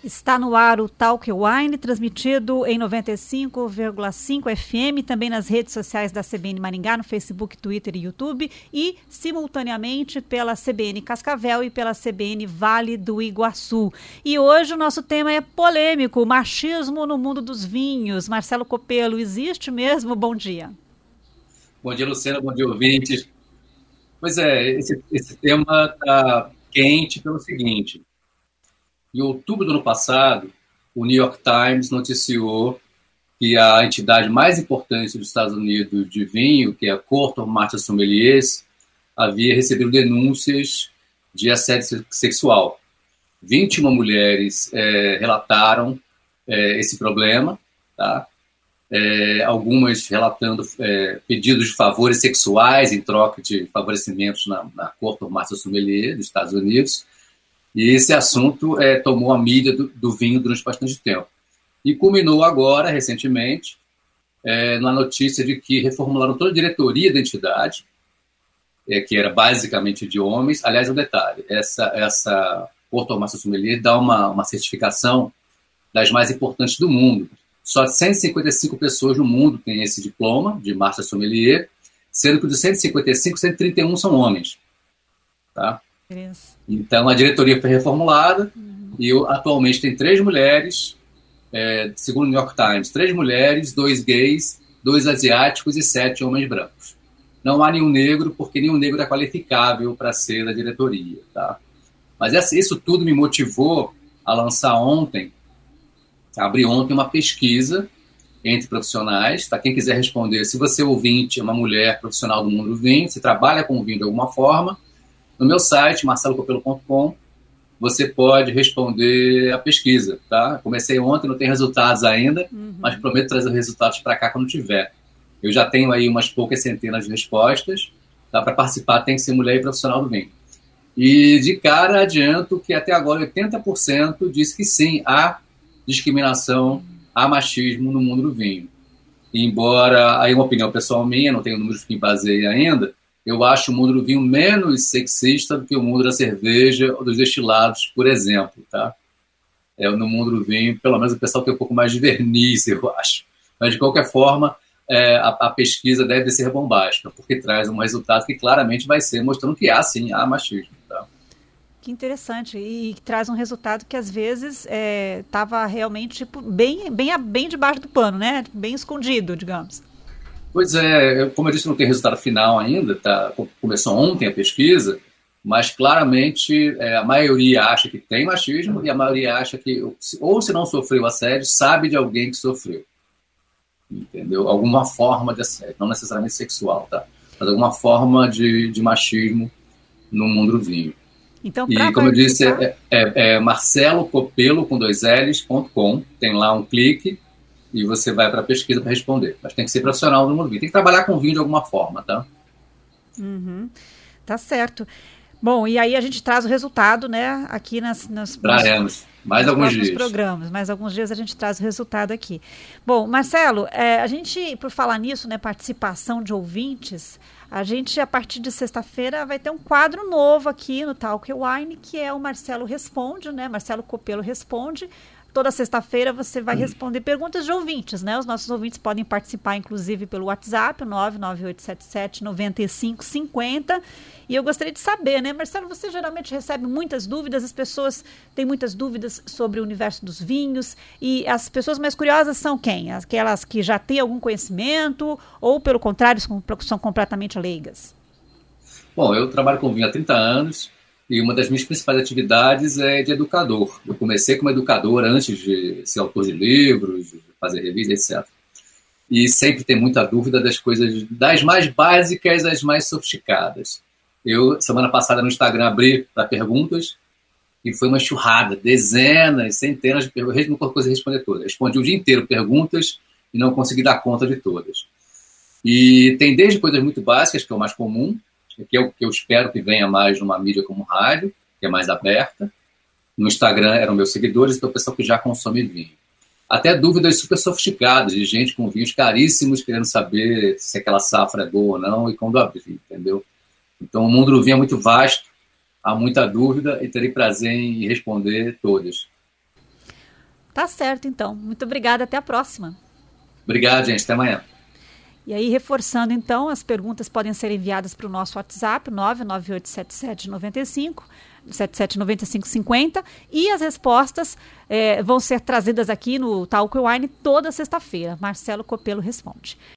Está no ar o Talk Wine, transmitido em 95,5 FM, também nas redes sociais da CBN Maringá, no Facebook, Twitter e YouTube, e simultaneamente pela CBN Cascavel e pela CBN Vale do Iguaçu. E hoje o nosso tema é polêmico, machismo no mundo dos vinhos. Marcelo Copelo, existe mesmo? Bom dia. Bom dia, Luciana, bom dia, ouvintes. Pois é, esse tema está quente pelo seguinte. Em outubro do ano passado, o New York Times noticiou que a entidade mais importante dos Estados Unidos de vinho, que é a Court of Master Sommeliers, havia recebido denúncias de assédio sexual. 21 mulheres relataram esse problema, tá? Algumas relatando pedidos de favores sexuais em troca de favorecimentos na Court of Master Sommeliers dos Estados Unidos. E esse assunto tomou a mídia do vinho durante bastante tempo. E culminou agora, recentemente, na notícia de que reformularam toda a diretoria da entidade, que era basicamente de homens. Aliás, um detalhe, essa Court of Master Sommelier dá uma certificação das mais importantes do mundo. Só 155 pessoas no mundo têm esse diploma de Master Sommelier, sendo que dos 155, 131 são homens. Tá? Então, a diretoria foi reformulada e atualmente tem 3 mulheres, segundo o New York Times, 3 mulheres, 2 gays, 2 asiáticos e 7 homens brancos. Não há nenhum negro, porque nenhum negro é qualificável para ser da diretoria. Tá? Mas isso tudo me motivou a lançar abri ontem uma pesquisa entre profissionais. Tá? Quem quiser responder, se você ouvinte é uma mulher profissional do mundo do vinho, se trabalha com vinho de alguma forma, no meu site, marcelocopelo.com, você pode responder a pesquisa, tá? Comecei ontem, não tem resultados ainda, mas prometo trazer resultados para cá quando tiver. Eu já tenho aí umas poucas centenas de respostas, tá? Para participar tem que ser mulher e profissional do vinho. E de cara adianto que até agora 80% diz que sim, há discriminação, há machismo no mundo do vinho. E embora, aí uma opinião pessoal minha, não tenho números que me baseiem ainda, eu acho o mundo do vinho menos sexista do que o mundo da cerveja ou dos destilados, por exemplo. Tá? No mundo do vinho, pelo menos o pessoal tem um pouco mais de verniz, eu acho. Mas, de qualquer forma, a pesquisa deve ser bombástica, porque traz um resultado que claramente vai ser mostrando que há, sim, há machismo. Tá? Que interessante. E traz um resultado que, às vezes, estava realmente bem debaixo do pano, né? Bem escondido, digamos. Pois é, como eu disse, não tem resultado final ainda, tá? Começou ontem a pesquisa, mas claramente a maioria acha que tem machismo e a maioria acha que, ou se não sofreu assédio, sabe de alguém que sofreu. Entendeu? Alguma forma de assédio, não necessariamente sexual, tá? Mas alguma forma de machismo no mundo do vinho. Então, e como eu disse, marcelocopelo com 2 Ls.com, tem lá um clique, e você vai para a pesquisa para responder. Mas tem que ser profissional no mundo do vinho. Tem que trabalhar com vinho de alguma forma, tá? Tá certo. Bom, e aí a gente traz o resultado, né, aqui Traremos. Mais alguns dias. Programas. Mais alguns dias a gente traz o resultado aqui. Bom, Marcelo, a gente, por falar nisso, né, participação de ouvintes, a gente, a partir de sexta-feira, vai ter um quadro novo aqui no Talk Wine, que é o Marcelo Responde, né? Marcelo Copelo Responde. Toda sexta-feira você vai responder perguntas de ouvintes, né? Os nossos ouvintes podem participar, inclusive, pelo WhatsApp, 99877-9550. E eu gostaria de saber, né, Marcelo, você geralmente recebe muitas dúvidas, as pessoas têm muitas dúvidas sobre o universo dos vinhos, e as pessoas mais curiosas são quem? Aquelas que já têm algum conhecimento, ou, pelo contrário, são completamente leigas? Bom, eu trabalho com vinho há 30 anos, e uma das minhas principais atividades é de educador. Eu comecei como educador antes de ser autor de livros, de fazer revista, etc. E sempre tem muita dúvida das coisas, das mais básicas às mais sofisticadas. Eu, semana passada, no Instagram, abri para perguntas e foi uma enxurrada, dezenas, centenas de perguntas. Eu não consegui responder todas. Respondi o dia inteiro perguntas e não consegui dar conta de todas. E tem desde coisas muito básicas, que é o mais comum, que é o que eu espero que venha mais numa mídia como rádio, que é mais aberta. No Instagram eram meus seguidores, então o pessoal que já consome vinho. Até dúvidas super sofisticadas, de gente com vinhos caríssimos, querendo saber se aquela safra é boa ou não, e quando abrir, entendeu? Então o mundo do vinho é muito vasto, há muita dúvida, e terei prazer em responder todas. Tá certo, então. Muito obrigada, até a próxima. Obrigado, gente. Até amanhã. E aí, reforçando, então, as perguntas podem ser enviadas para o nosso WhatsApp, 998779550, e as respostas vão ser trazidas aqui no Talk Wine toda sexta-feira. Marcelo Copelo responde.